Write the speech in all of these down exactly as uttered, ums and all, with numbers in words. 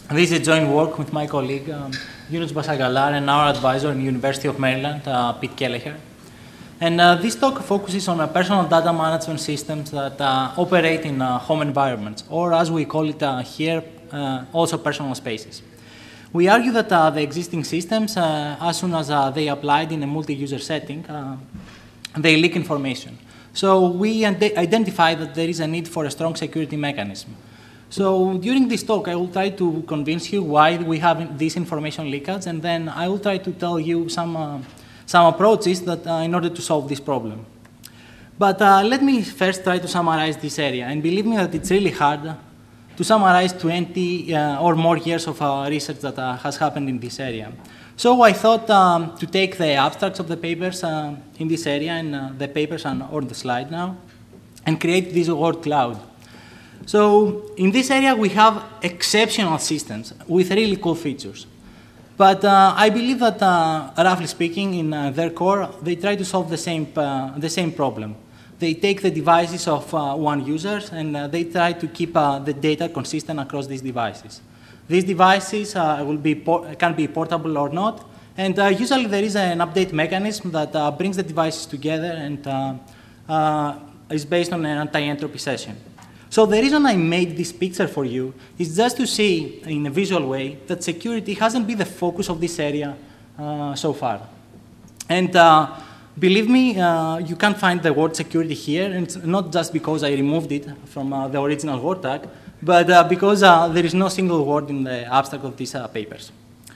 This is a joint work with my colleague, um, Yunus Basagalar, and our advisor in the University of Maryland, uh, Pete Kelleher. And uh, this talk focuses on uh, personal data management systems that uh, operate in uh, home environments, or as we call it uh, here, uh, also personal spaces. We argue that uh, the existing systems, uh, as soon as uh, they applied in a multi-user setting, uh, they leak information. So we identify that there is a need for a strong security mechanism. So during this talk, I will try to convince you why we have this information leakage, and then I will try to tell you some, uh, some approaches that, uh, in order to solve this problem. But uh, let me first try to summarize this area, and believe me that it's really hard to summarize twenty uh, or more years of uh, research that uh, has happened in this area. So I thought um, to take the abstracts of the papers uh, in this area, and uh, the papers are on the slide now, and create this word cloud. So in this area, we have exceptional systems with really cool features. But uh, I believe that, uh, roughly speaking, in uh, their core, they try to solve the same, uh, the same problem. They take the devices of uh, one user, and uh, they try to keep uh, the data consistent across these devices. These devices uh, will be can be portable or not, and uh, usually there is an update mechanism that uh, brings the devices together and uh, uh, is based on an anti-entropy session. So the reason I made this picture for you is just to see in a visual way that security hasn't been the focus of this area uh, so far. And uh, believe me, uh, you can't find the word security here, and it's not just because I removed it from uh, the original word tag, but uh, because uh, there is no single word in the abstract of these uh, papers.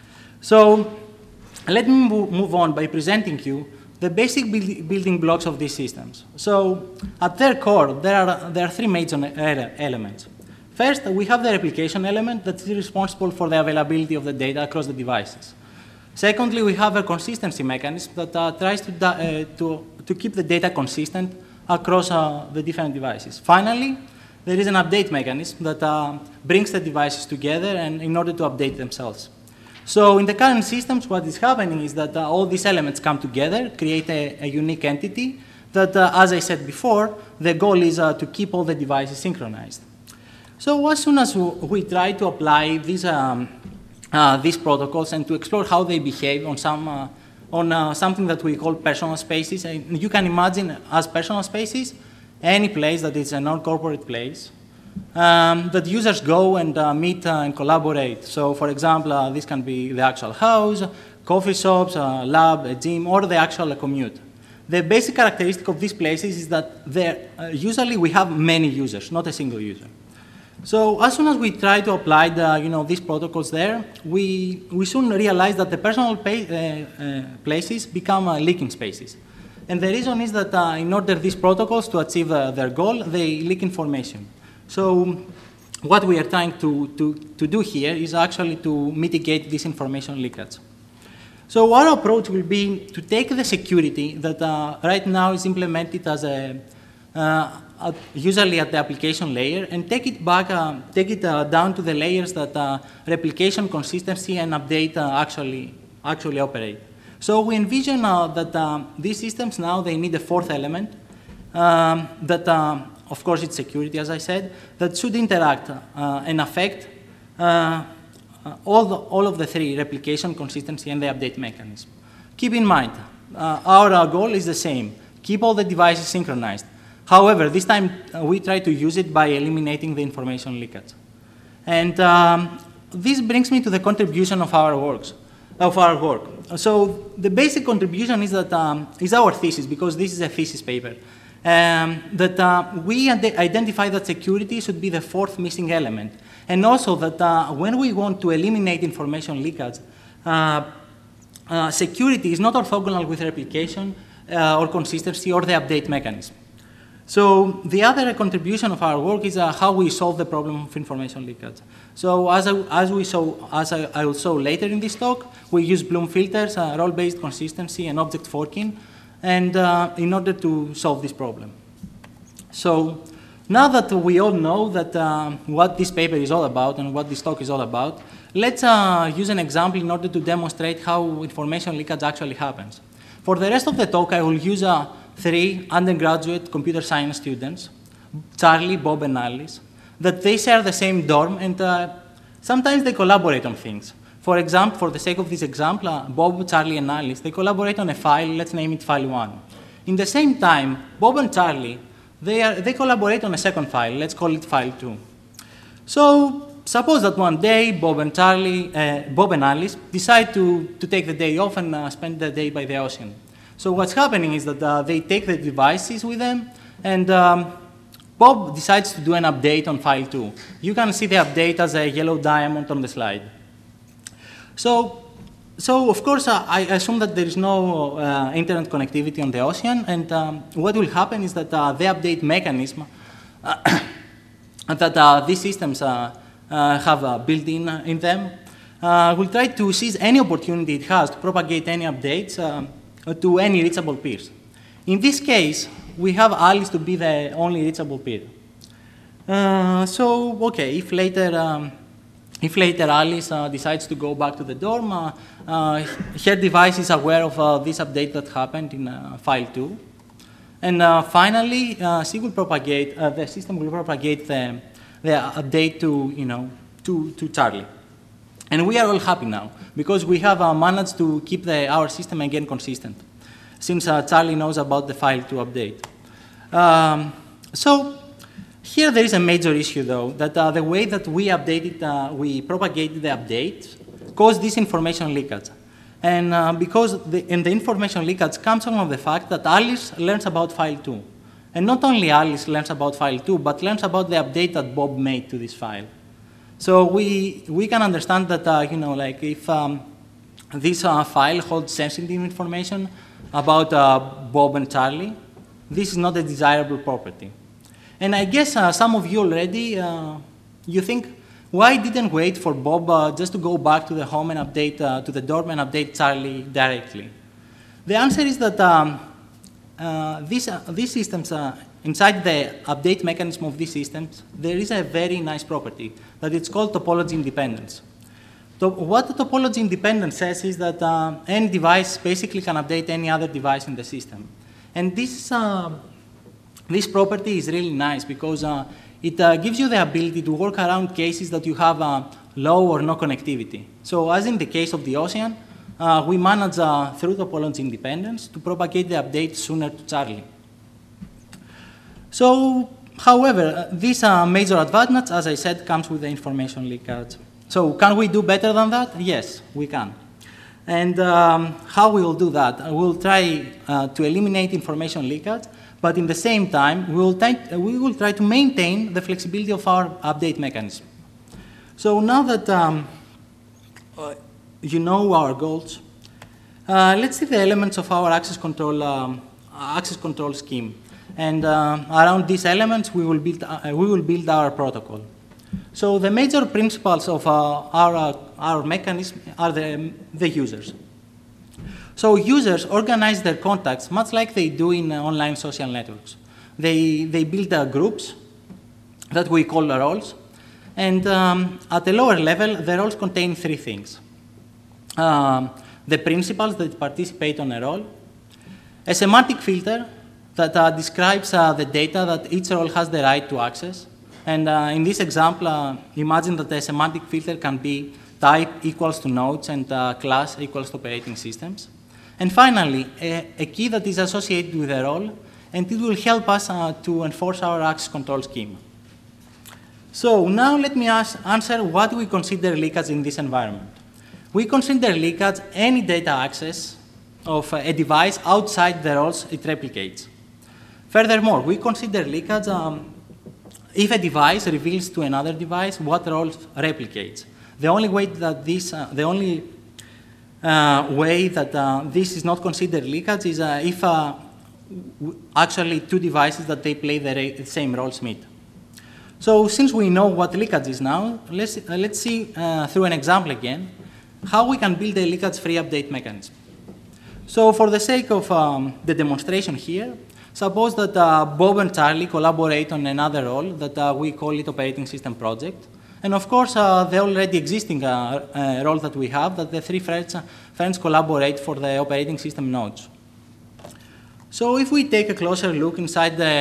So let me move on by presenting you the basic build building blocks of these systems. So at their core, there are, there are three major elements. First, we have the replication element that is responsible for the availability of the data across the devices. Secondly, we have a consistency mechanism that uh, tries to, uh, to, to keep the data consistent across uh, the different devices. Finally, there is an update mechanism that uh, brings the devices together and in order to update themselves. So in the current systems, what is happening is that uh, all these elements come together, create a, a unique entity that, uh, as I said before, the goal is uh, to keep all the devices synchronized. So as soon as we try to apply these, um, uh, these protocols and to explore how they behave on, some, uh, on uh, something that we call personal spaces, and you can imagine as personal spaces any place that is a non-corporate place, Um, that users go and uh, meet uh, and collaborate. So, for example, uh, this can be the actual house, coffee shops, uh, lab, a gym, or the actual uh, commute. The basic characteristic of these places is that uh, usually we have many users, not a single user. So, as soon as we try to apply the, you know, these protocols there, we, we soon realize that the personal uh, uh, places become uh, leaking spaces. And the reason is that uh, in order these protocols to achieve uh, their goal, they leak information. So what we are trying to, to, to do here is actually to mitigate this information leakage. So our approach will be to take the security that uh, right now is implemented as a, uh, at, usually at the application layer, and take it back, uh, take it uh, down to the layers that uh, replication, consistency, and update uh, actually, actually operate. So we envision uh, that uh, these systems now, they need a fourth element um, that uh, of course, it's security, as I said, that should interact uh, and affect uh, uh, all, the, all of the three, replication, consistency, and the update mechanism. Keep in mind, uh, our, our goal is the same. Keep all the devices synchronized. However, this time uh, we try to use it by eliminating the information leakage. And um, this brings me to the contribution of our works, of our work. So the basic contribution is, that, um, is our thesis, because this is a thesis paper. Um, that uh, we identify that security should be the fourth missing element. And also that uh, when we want to eliminate information leakage, uh, uh, security is not orthogonal with replication uh, or consistency or the update mechanism. So the other contribution of our work is uh, how we solve the problem of information leakage. So as I, as we saw, as I, I will show later in this talk, we use Bloom filters, uh, role-based consistency, and object forking, and uh, in order to solve this problem. So now that we all know that uh, what this paper is all about and what this talk is all about, let's uh, use an example in order to demonstrate how information leakage actually happens. For the rest of the talk, I will use uh, three undergraduate computer science students, Charlie, Bob, and Alice, that they share the same dorm, and uh, Sometimes they collaborate on things. For example, for the sake of this example, uh, Bob, Charlie, and Alice, they collaborate on a file, let's name it file one. In the same time, Bob and Charlie, they, are, they collaborate on a second file, let's call it file two. So suppose that one day, Bob and Charlie, uh, Bob and Alice decide to, to take the day off and uh, spend the day by the ocean. So what's happening is that uh, they take the devices with them, and um, Bob decides to do an update on file two. You can see the update as a yellow diamond on the slide. So, so of course, uh, I assume that there is no uh, internet connectivity on the ocean, and um, what will happen is that uh, the update mechanism uh, that uh, these systems uh, uh, have uh, built in, uh, in them uh, will try to seize any opportunity it has to propagate any updates uh, to any reachable peers. In this case, we have Alice to be the only reachable peer. Uh, so, okay, if later, um, if later Alice uh, decides to go back to the dorm, uh, uh, her device is aware of uh, this update that happened in uh, file two. And uh, finally, uh, she will propagate, uh, the system will propagate the, the update to, you know, to, to Charlie. And we are all happy now, because we have uh, managed to keep the, our system again consistent, since uh, Charlie knows about the file two update. Um, so here there is a major issue, though, that uh, the way that we updated, uh, we propagated the update caused this information leakage. And uh, because the, and the information leakage comes from the fact that Alice learns about file two. And not only Alice learns about file two, but learns about the update that Bob made to this file. So we, we can understand that, uh, you know, like if um, this uh, file holds sensitive information about uh, Bob and Charlie, this is not a desirable property. And I guess uh, some of you already, uh, you think, why didn't wait for Bob uh, just to go back to the home and update, uh, to the dorm and update Charlie directly? The answer is that um, uh, these, uh, these systems, uh, inside the update mechanism of these systems, there is a very nice property that it's called topology independence. So what the topology independence says is that uh, any device basically can update any other device in the system. And this, uh, this property is really nice because uh, it uh, gives you the ability to work around cases that you have uh, low or no connectivity. So as in the case of the ocean, uh, we manage uh, through topology independence to propagate the update sooner to Charlie. So, however, uh, this uh, major advantage, as I said, comes with the information leakage. So can we do better than that? Yes, we can. And um, how we will do that? We'll try uh, to eliminate information leakage, but in the same time, we will, try, uh, we will try to maintain the flexibility of our update mechanism. So now that um, uh, you know our goals, uh, let's see the elements of our access control, um, access control scheme. And uh, around these elements, we will, build, uh, we will build our protocol. So the major principles of uh, our, uh, our mechanism are the, the users. So users organize their contacts much like they do in uh, online social networks. They, they build uh, groups that we call roles. And um, at the lower level, the roles contain three things. Um, the principals that participate on a role, a semantic filter that uh, describes uh, the data that each role has the right to access. And uh, in this example, uh, imagine that the semantic filter can be type equals to nodes and uh, class equals to operating systems. And finally, a, a key that is associated with a role, and it will help us uh, to enforce our access control scheme. So now let me ask, answer what we consider leakage in this environment. We consider leakage any data access of a device outside the roles it replicates. Furthermore, we consider leakage um, if a device reveals to another device what roles replicates. The only way that this, uh, the only uh, way that uh, this is not considered leakage is uh, if uh, actually two devices that they play the same roles meet. So since we know what leakage is now, let's, uh, let's see uh, through an example again how we can build a leakage-free update mechanism. So for the sake of um, the demonstration here, suppose that uh, Bob and Charlie collaborate on another role that uh, we call it operating system project. And of course, uh, the already existing uh, uh, role that we have, that the three friends, uh, friends collaborate for the operating system nodes. So if we take a closer look inside the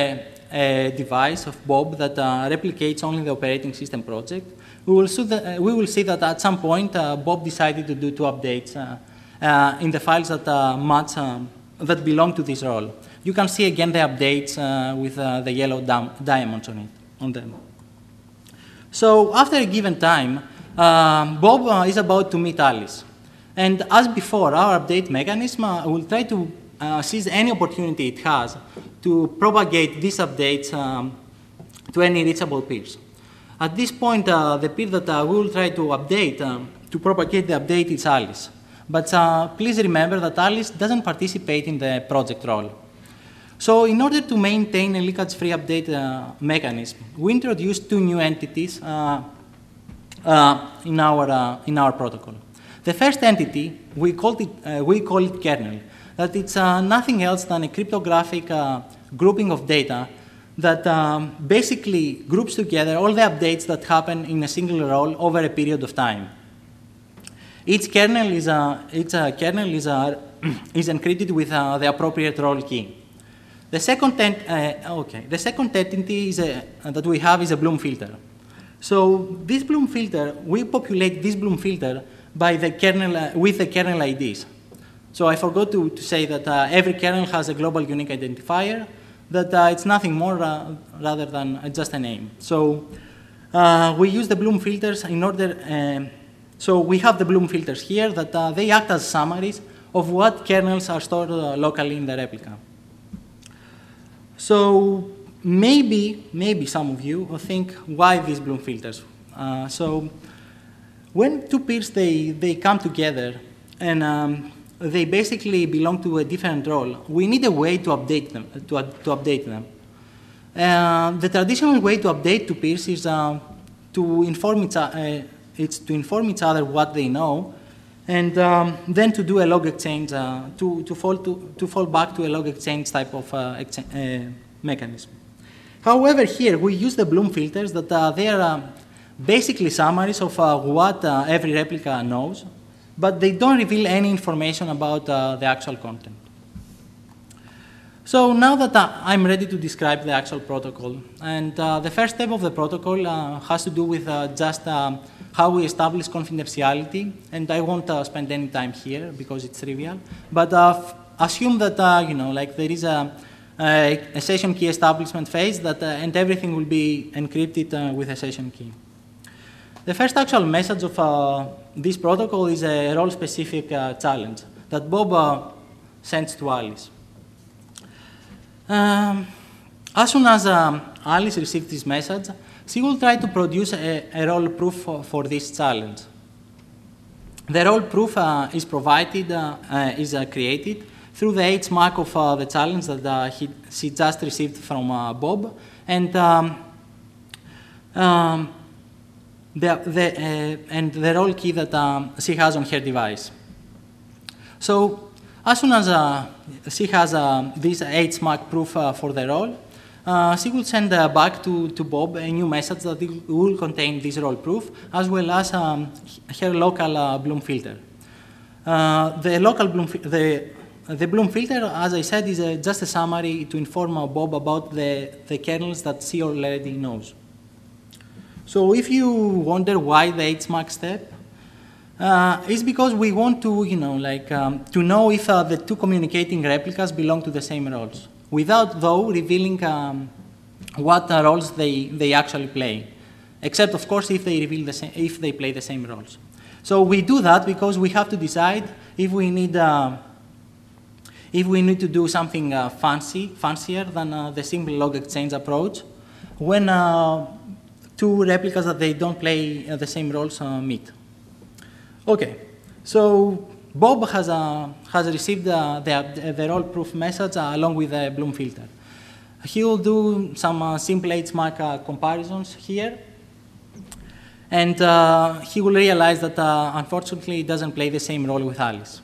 a device of Bob that uh, replicates only the operating system project, we will, see that, uh, we will see that at some point uh, Bob decided to do two updates uh, uh, in the files that uh, match, um, that belong to this role. You can see again the updates uh, with uh, the yellow diamonds on it, on them. So after a given time, uh, Bob uh, is about to meet Alice. And as before, our update mechanism uh, will try to uh, seize any opportunity it has to propagate these updates um, to any reachable peers. At this point, uh, the peer that uh, we will try to update, um, to propagate the update is Alice. But uh, please remember that Alice doesn't participate in the project role. So in order to maintain a leakage-free update uh, mechanism, we introduced two new entities uh, uh, in, our, uh, in our protocol. The first entity, we, called it, uh, we call it kernel, that it's uh, nothing else than a cryptographic uh, grouping of data that um, basically groups together all the updates that happen in a single role over a period of time. Each kernel is, a, each, uh, kernel is, a, is encrypted with uh, the appropriate role key. The second, uh, okay. the second entity is a, uh, that we have is a Bloom filter. So this Bloom filter, we populate this Bloom filter by the kernel, uh, with the kernel I Ds. So I forgot to, to say that uh, every kernel has a global unique identifier, that uh, it's nothing more uh, rather than uh, just a name. So uh, we use the Bloom filters in order, uh, so we have the Bloom filters here that uh, they act as summaries of what kernels are stored uh, locally in the replica. So maybe, maybe some of you will think, why these Bloom filters? Uh, so when two peers, they, they come together and um, they basically belong to a different role, we need a way to update them. To, uh, to update them. Uh, the traditional way to update two peers is uh, to inform each, uh, it's to inform each other what they know, and um, then to do a log exchange, uh, to, to, fall to, to fall back to a log exchange type of uh, uh, mechanism. However, here we use the Bloom filters that uh, they are uh, basically summaries of uh, what uh, every replica knows, but they don't reveal any information about uh, the actual content. So now that uh, I'm ready to describe the actual protocol, and uh, the first step of the protocol uh, has to do with uh, just um, how we establish confidentiality, and I won't uh, spend any time here because it's trivial, but uh, assume that, uh, you know, like there is a, a, a session key establishment phase that, uh, and everything will be encrypted uh, with a session key. The first actual message of uh, this protocol is a role-specific uh, challenge that Bob uh, sends to Alice. Um, as soon as um, Alice received this message, she will try to produce a, a role proof for, for this challenge. The role proof uh, is provided, uh, uh, is uh, created through the H mark of uh, the challenge that uh, he, she just received from uh, Bob, and um, um, The, the, uh, and the role key that um, she has on her device. So as soon as uh, she has uh, this H mark proof uh, for the role, uh, she will send uh, back to, to Bob a new message that will contain this role proof, as well as um, her local uh, Bloom filter. Uh, the local Bloom, the, the Bloom filter, as I said, is uh, just a summary to inform uh, Bob about the, the kernels that she already knows. So if you wonder why the H mark step, uh, it's because we want to, you know, like um, to know if uh, the two communicating replicas belong to the same roles, without though revealing um, what uh, roles they they actually play, except of course if they reveal the same, if they play the same roles. So we do that because we have to decide if we need uh, if we need to do something uh, fancy, fancier than uh, the simple log exchange approach when. Uh, two replicas that they don't play uh, the same roles uh, meet. Okay, so Bob has, uh, has received uh, the, the role proof message uh, along with the Bloom filter. He will do some uh, simple H mark uh, comparisons here, and uh, he will realize that uh, unfortunately it doesn't play the same role with Alice.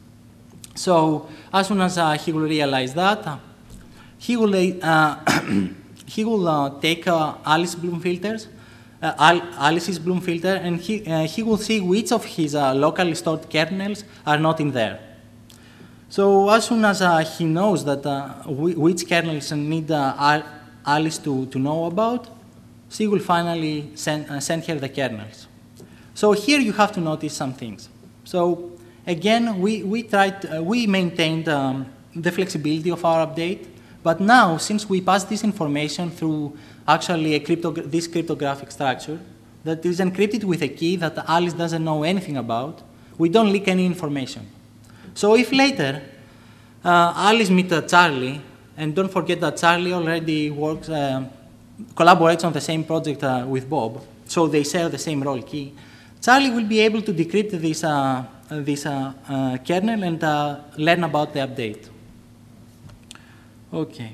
So as soon as uh, he will realize that, uh, he will uh, he will uh, take uh, Alice Bloom filters, uh, Al Alice's Bloom filter, and he, uh, he will see which of his uh, locally stored kernels are not in there. So as soon as uh, he knows that uh, which kernels need uh, Alice to, to know about, she will finally send, uh, send her the kernels. So here you have to notice some things. So again, we, we, tried, uh, we maintained um, the flexibility of our update, but now, since we pass this information through actually a crypto this cryptographic structure that is encrypted with a key that Alice doesn't know anything about, we don't leak any information. So if later uh, Alice meets uh, Charlie, and don't forget that Charlie already works, uh, collaborates on the same project uh, with Bob, so they share the same role key, Charlie will be able to decrypt this, uh, this uh, uh, kernel and uh, learn about the update. Okay.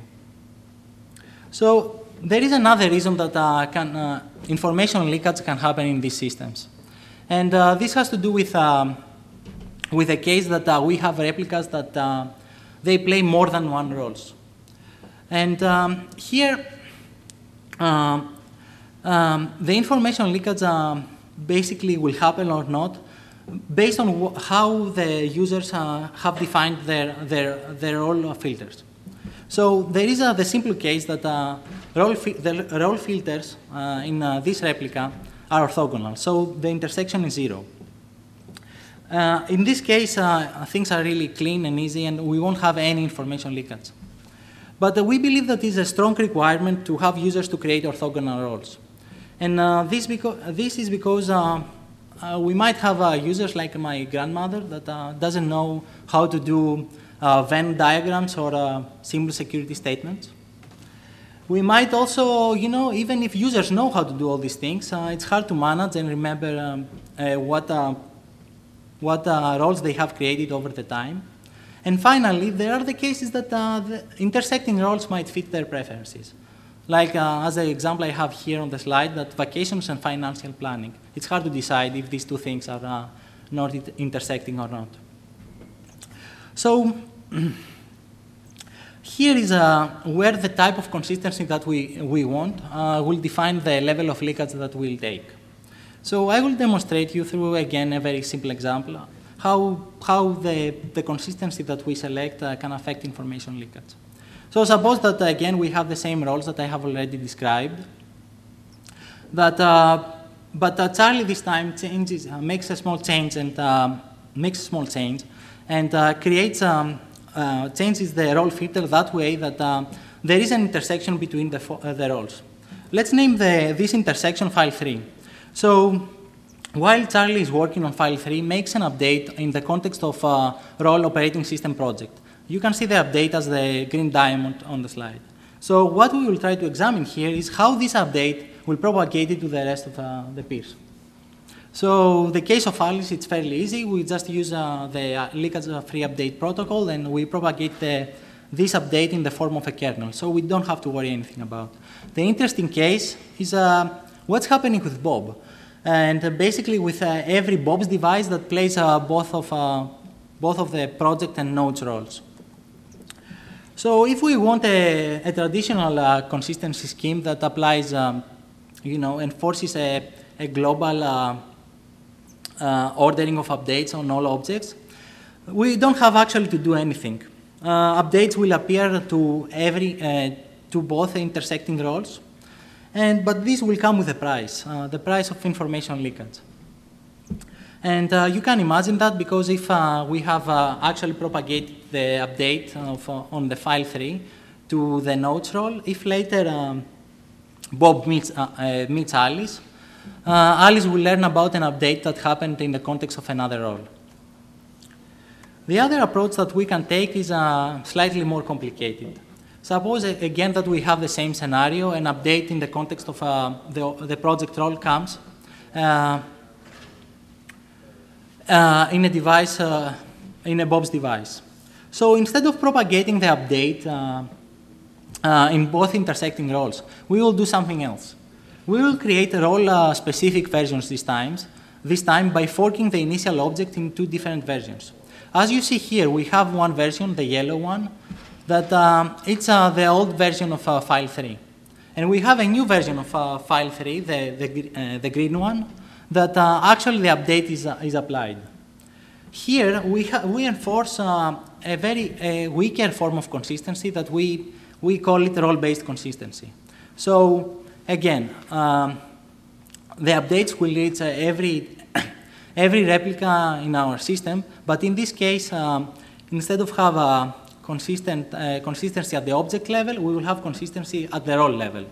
So there is another reason that uh, can, uh, information leakage can happen in these systems. And uh, this has to do with, um, with the case that uh, we have replicas that uh, they play more than one roles. And um, here, uh, um, the information leakage uh, basically will happen or not based on how the users uh, have defined their, their, their role filters. So there is uh, the simple case that uh, role the role filters uh, in uh, this replica are orthogonal, so the intersection is zero. Uh, in this case, uh, things are really clean and easy, and we won't have any information leakage. But uh, we believe that it is a strong requirement to have users to create orthogonal roles. And uh, this, this is because uh, uh, we might have uh, users like my grandmother that uh, doesn't know how to do Uh, Venn diagrams or uh, simple security statements. We might also, you know, even if users know how to do all these things, uh, it's hard to manage and remember um, uh, what, uh, what uh, roles they have created over the time. And finally, there are the cases that uh, the intersecting roles might fit their preferences. Like, uh, as an example I have here on the slide, that vacations and financial planning. It's hard to decide if these two things are uh, not intersecting or not. So, here is uh, where the type of consistency that we, we want uh, will define the level of leakage that we'll take. So I will demonstrate you through, again, a very simple example, how, how the, the consistency that we select uh, can affect information leakage. So suppose that, again, we have the same roles that I have already described, that, uh, but uh, Charlie this time changes, uh, makes a small change and uh, makes a small change, and uh, creates, um, uh, changes the role filter that way that uh, there is an intersection between the, uh, the roles. Let's name the, this intersection file three. So while Charlie is working on file three, makes an update in the context of uh, role operating system project. You can see the update as the green diamond on the slide. So what we will try to examine here is how this update will propagate it to the rest of uh, the peers. So the case of Alice, it's fairly easy. We just use uh, the uh, leakage-free update protocol, and we propagate the, this update in the form of a kernel. So we don't have to worry anything about. The interesting case is uh, what's happening with Bob. And uh, basically with uh, every Bob's device that plays uh, both, of, uh, both of the project and nodes roles. So if we want a, a traditional uh, consistency scheme that applies, um, you know, enforces a, a global uh, Uh, ordering of updates on all objects, we don't have actually to do anything. Uh, updates will appear to every uh, to both intersecting roles, and but this will come with a price, uh, the price of information leakage. And uh, you can imagine that because if uh, we have uh, actually propagated the update of, uh, on the file three to the nodes role, if later um, Bob meets, uh, uh, meets Alice, Uh, Alice will learn about an update that happened in the context of another role. The other approach that we can take is uh, slightly more complicated. Suppose, again, that we have the same scenario, an update in the context of uh, the, the project role comes uh, uh, in a device, uh, in a Bob's device. So instead of propagating the update uh, uh, in both intersecting roles, we will do something else. We will create role-specific uh, versions this time, this time by forking the initial object in two different versions. As you see here, we have one version, the yellow one, that um, it's uh, the old version of uh, file three. And we have a new version of uh, file three, the, the, uh, the green one, that uh, actually the update is, uh, is applied. Here, we, we enforce uh, a very a weaker form of consistency that we, we call it role-based consistency. So again, um, the updates will reach uh, every, every replica in our system, but in this case, um, instead of have a consistent, uh, consistency at the object level, we will have consistency at the role level.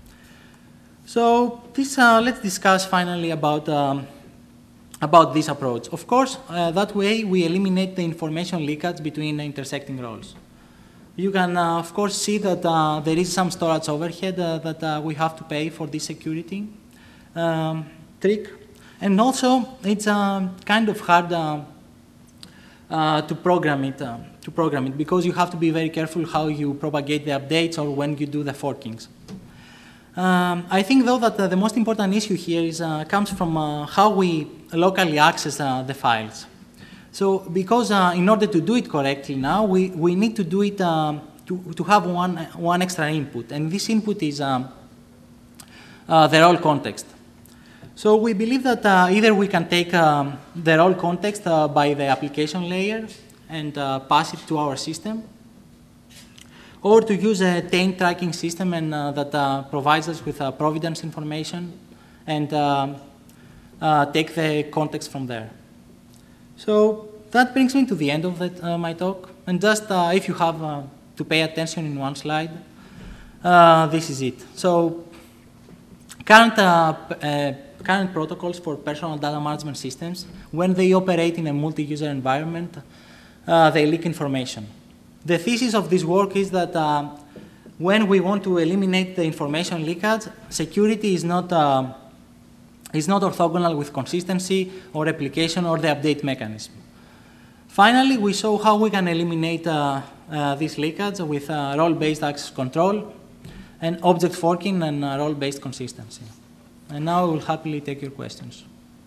So this, uh, let's discuss finally about, um, about this approach. Of course, uh, that way we eliminate the information leakage between intersecting roles. You can, uh, of course, see that uh, there is some storage overhead uh, that uh, we have to pay for this security um, trick. And also, it's uh, kind of hard uh, uh, to program it, uh, to program it, because you have to be very careful how you propagate the updates or when you do the forkings. Um, I think, though, that uh, the most important issue here is, uh, comes from uh, how we locally access uh, the files. So, because uh, in order to do it correctly now, we, we need to do it um, to, to have one, one extra input, and this input is um, uh, the role context. So we believe that uh, either we can take um, the role context uh, by the application layer and uh, pass it to our system, or to use a taint tracking system and, uh, that uh, provides us with uh, providence information and uh, uh, take the context from there. So that brings me to the end of the, uh, my talk. And just uh, if you have uh, to pay attention in one slide, uh, this is it. So current, uh, uh, current protocols for personal data management systems, when they operate in a multi-user environment, uh, they leak information. The thesis of this work is that uh, when we want to eliminate the information leakage, security is not, uh, is not orthogonal with consistency or replication or the update mechanism. Finally, we saw how we can eliminate uh, uh, this leakage with uh, role-based access control and object forking and uh, role-based consistency. And now I will happily take your questions.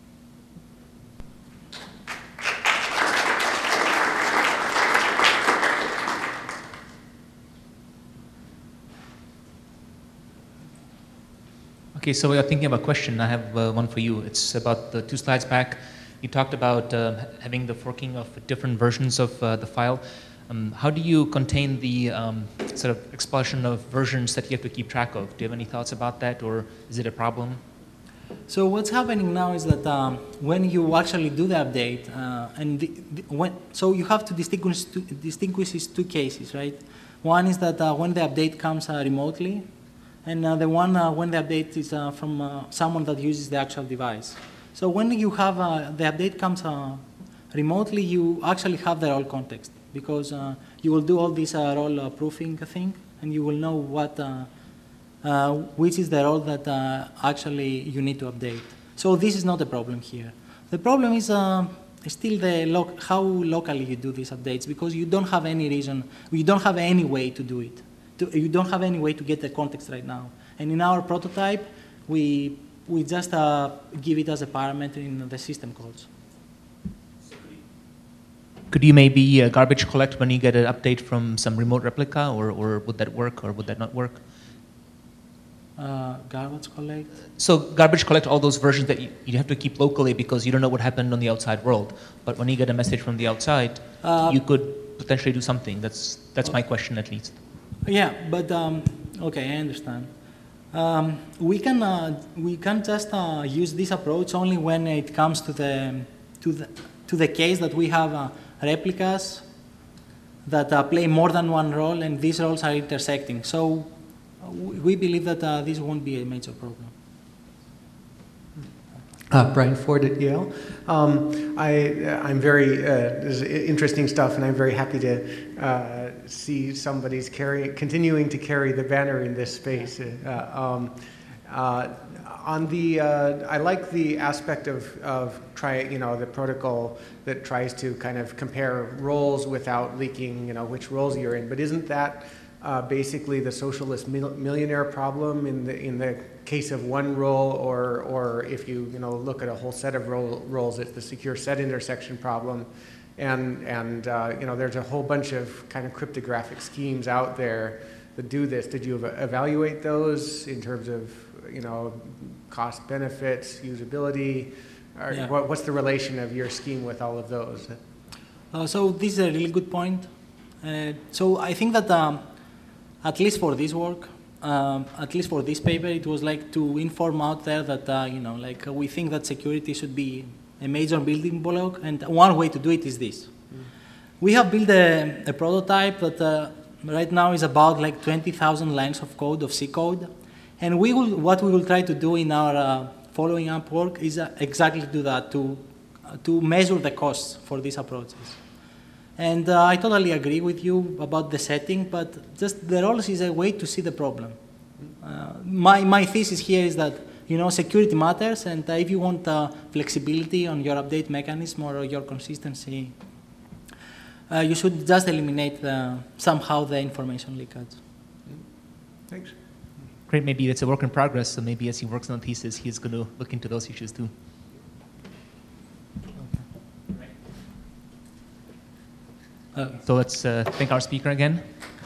Okay, so we are thinking of a question. I have uh, one for you. It's about the two slides back. You talked about uh, having the forking of different versions of uh, the file. Um, how do you contain the um, sort of expulsion of versions that you have to keep track of? Do you have any thoughts about that, or is it a problem? So what's happening now is that um, when you actually do the update, uh, and the, the, when, so you have to distinguish two, distinguish these two cases, right? One is that uh, when the update comes uh, remotely, and uh, the one uh, when the update is uh, from uh, someone that uses the actual device. So when you have uh, the update comes uh, remotely, you actually have the role context, because uh, you will do all this uh, role uh, proofing thing, and you will know what, uh, uh, which is the role that uh, actually you need to update. So this is not a problem here. The problem is uh, still the lo how locally you do these updates, because you don't have any reason, you don't have any way to do it. To, you don't have any way to get the context right now. And in our prototype, we, we just uh, give it as a parameter in the system calls. Could you maybe uh, garbage collect when you get an update from some remote replica, or, or would that work, or would that not work? Uh, garbage collect? So garbage collect all those versions that you, you have to keep locally because you don't know what happened on the outside world. But when you get a message from the outside, uh, you could potentially do something. That's, that's my question, at least. Yeah, but um, okay, I understand. Um, we can uh, we can just uh, use this approach only when it comes to the to the to the case that we have uh, replicas that uh, play more than one role, and these roles are intersecting. So uh, we believe that uh, this won't be a major problem. Uh, Brian Ford at Yale. Um, I, I'm very, uh, this is interesting stuff, and I'm very happy to uh, see somebody's carry, continuing to carry the banner in this space. Uh, um, uh, on the, uh, I like the aspect of, of try, you know, the protocol that tries to kind of compare roles without leaking, you know, which roles you're in. But isn't that uh, basically the socialist mil millionaire problem in the in the case of one role, or or if you you know look at a whole set of role, roles, it's the secure set intersection problem, and and uh, you know there's a whole bunch of kind of cryptographic schemes out there that do this. Did you ev evaluate those in terms of you know cost benefits, usability? Or Yeah. what, what's the relation of your scheme with all of those? Uh, so this is a really good point. Uh, so I think that um, at least for this work, um, at least for this paper, it was like to inform out there that, uh, you know, like uh, we think that security should be a major building block, and one way to do it is this. Mm. We have built a, a prototype that uh, right now is about like twenty thousand lines of code, of C code, and we will, what we will try to do in our uh, following up work is uh, exactly do that, to, uh, to measure the costs for these approaches. And uh, I totally agree with you about the setting, but just the roles is a way to see the problem. Uh, my, my thesis here is that, you know, security matters, and uh, if you want uh, flexibility on your update mechanism or your consistency, uh, you should just eliminate the, somehow the information leakage. Thanks. Great, maybe it's a work in progress, so maybe as he works on the thesis, he's going to look into those issues too. Uh, So let's uh, thank our speaker again.